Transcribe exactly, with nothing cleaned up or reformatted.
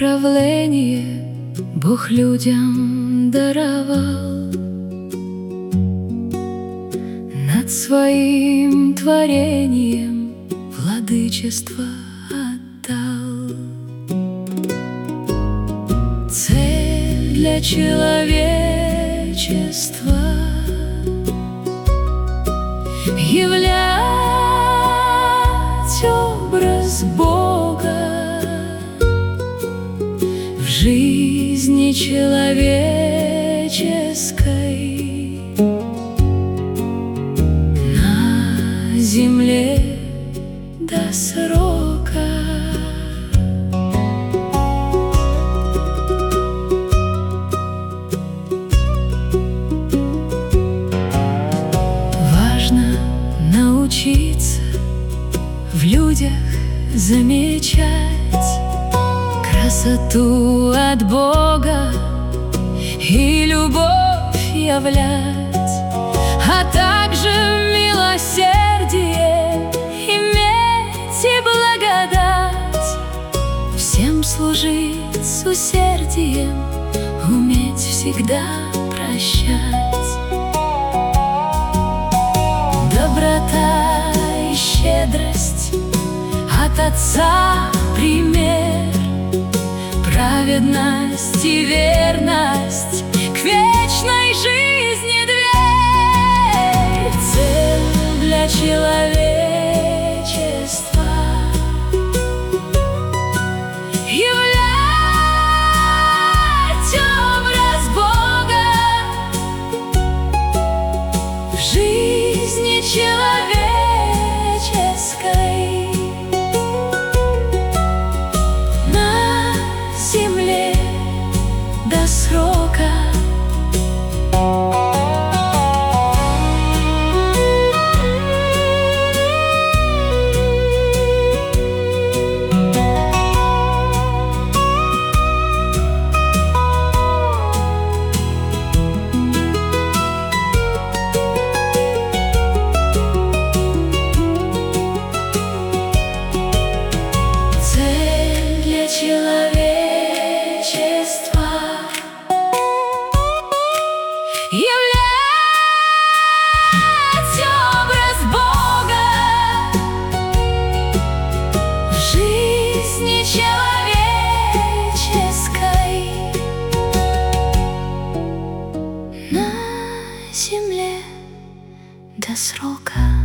Направление Бог людям даровал, над своим творением владычество отдал. Цель для человечества являть образ Бога в жизни человеческой на земле до срока. Важно научиться в людях замечать красоту от Бога и любовь являть, а также милосердие иметь и благодать, всем служить с усердием, уметь всегда прощать. Доброта и щедрость от Отца пример, праведность и верность к вечной жизни дверь. Цель для человечества являть образ Бога в жизни человеческой на земле до срока. Цель для человечества являть образ Бога в жизни человеческой на земле до срока.